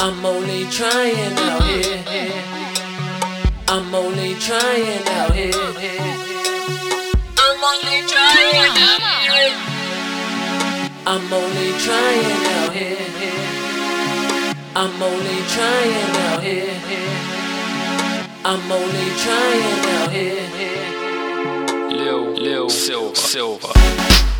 I'm only trying out here. I'm only trying out here. I'm only trying out here. I'm only trying out here. I'm only trying out here. I'm only trying out here. Lil Silva.